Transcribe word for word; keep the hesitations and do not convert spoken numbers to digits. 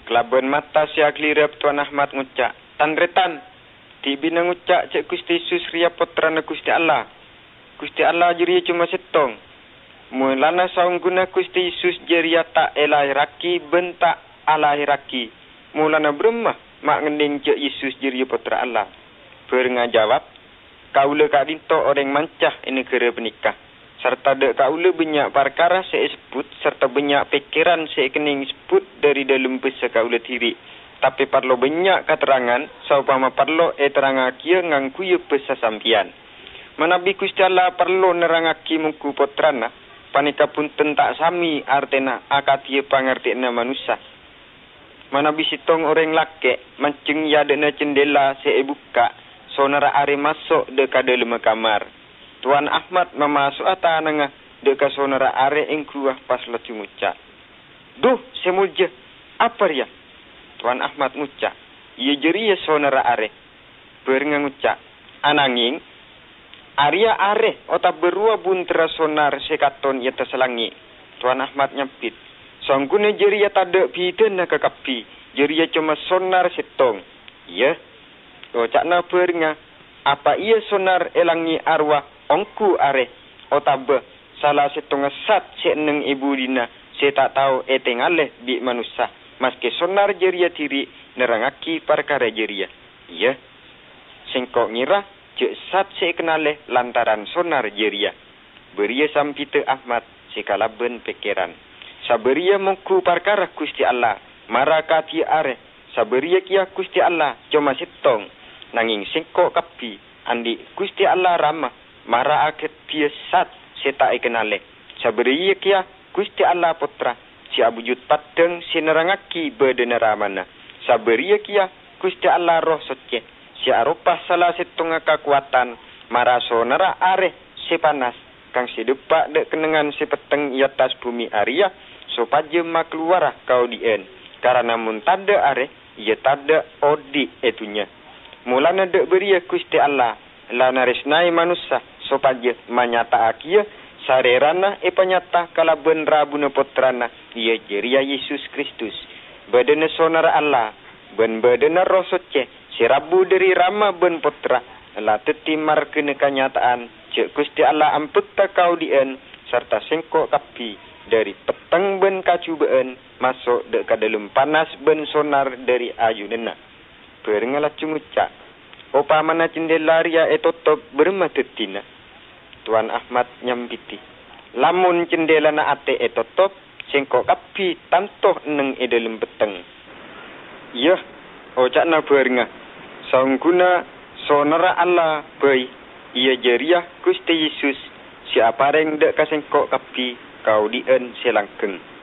Kelaban mata sia klirap Tuan Ahmad ngucak. Tanretan, tibina ngucak cek Gusti Yesus ria putrana Gusti Allah. Gusti Allah jeri cuma setong. Mulana saungguna Gusti Yesus jeria tak elahiraki bentak alahiraki. Mulana beremah mak ngending cek Yesus jeri putra Allah. Berenga jawab, kaula kak dinto orang mancah ini kera penikah. Serta dek kaula banyak perkara saya sebut, serta banyak pikiran saya kening sebut dari dalam besa kaula tiri. Tapi perlu banyak keterangan, saupama perlu e terangakia ngangkuya besa sampian. Manabi Gusti Allah perlu nerangaki muku putrana, panika pun tentak sami artena akatia pangertiana manusia. Manabi sitong orang laki, mancing yadena cendela saya buka, sonara are masuk deka dalam kamar. Tuan Ahmad memasuk ata nengah deka sonara are ing keluar pas lecu ngucak. Duh, semulja, apa ya? Tuan Ahmad ngucak, iya jeri ya sonara are. Berenga ngucak, ananging, Arya are, ota berua buntera sonar sekaton ia terselangi. Tuan Ahmad nyempit. Songgune jeri ya tade piden na kekapi. Jeri ya cuma sonar setong. Iya. Ocak na berenga. Apa ia sonar elangi arwah ongku are. Ota be. Salah setong sat seneng ibu dina. Saya tak tahu etengaleh bi manusia. Maske sonar jeri ya tiri. Nerangaki perkara jeri ya. Iya. Sengkok ngira. Cek sat saya kenaleh lantaran sonar jeria. Beria sampite Ahmad sekalaben pikiran. Saberia mengku perkara Gusti Allah. Marakati are. Saberia kia Gusti Allah cuma setong. Nanging singkok kapi. Andi Gusti Allah ramah. Mara aket pia sat seta ikenaleh. Saberia kia Gusti Allah putra. Si abujud padeng sinerangaki bedenera mana. Saberia kia Gusti Allah roh soceh. Si arupah salah setengah kekuatan maraso nara are si panas kang si depak dek kenengan si peteng i atas bumi Arya sopaje makluara kau dien karena mun tada are ia tada odi etunya mulana dek beria Gusti Allah lana resnai manusia sopaje manyata akia sarerana e panyata kalaben rabuna putrana ia jeria Yesus Kristus badana sonara Allah ben badana roh soceh si rabu dari rama ben putra la tetimar kena kenyataan cek Gusti Allah amputta kau dien serta sengkok kapi dari peteng ben kacubaan masuk dek ka dalam panas ben sonar dari ayunena berengalah cungucak opa mana cendela ria etotop bermatetina Tuan Ahmad nyambiti lamun cendela na ate etotop sengkok kapi tantoh neng e dalam peteng iya ocak na berenga Saungguna sonara Allah bayi ia jeriah Gusti Yesus si apareng dek kasengkok kapi kau dien selangkeng.